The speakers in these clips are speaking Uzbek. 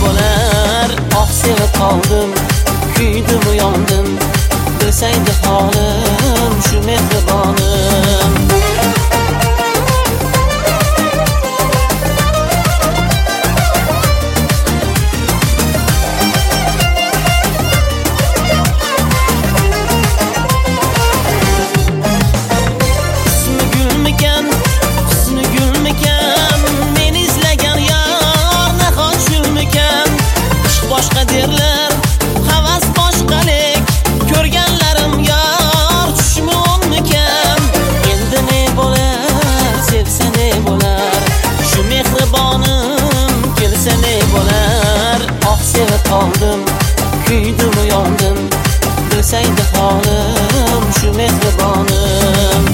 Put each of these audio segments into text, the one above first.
bo'lar? Sevib qoldim, kuydim yondim, bilsaydi holim shu mehribonim. Ismi gulmikan, husni gulmikan, meni izlagan yor nahot shulmikan? Ishq boshqa derlar, havas boshqalik, ko'rganlarim yor tushmi o'nmikan? Endi ne bo'lar, sevsa ne bo'lar? Shu mehribonim kelsa ne bo'lar? Sevib qoldim, kuydim yondim, bilsaydi holim shu mehribonim.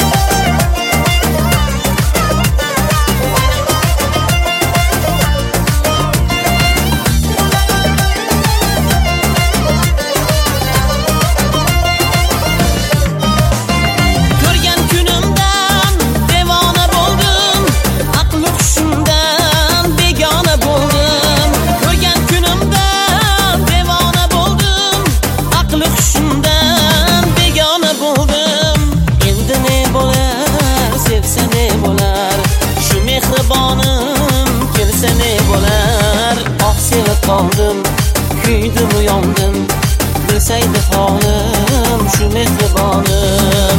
Sevib qoldim, kuydim yondim, bilsaydi holim shu mehribonim.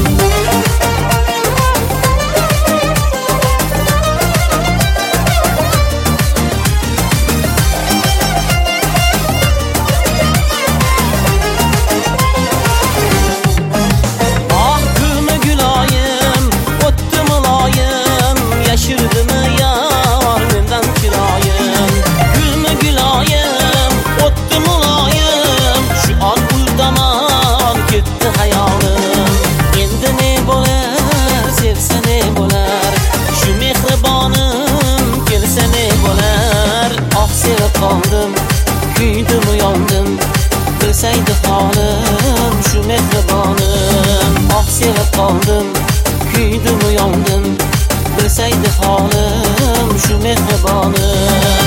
Gulmi guloyim, o'tdi muloyim, yashirdimi yor mendan kiroyim? Guloyim, o'tdi muloyim, shu on uydamon ketdi hayolim. Endi ne bo'lar, sevsa ne bo'lar? Shu mehribonim kelsa ne bo'lar? Sevib qoldim, kuydim yondim, bilsaydi holim shu mehribonim. Sevib qoldim, kuydim yondim, bilsaydi holim shu mehribonim.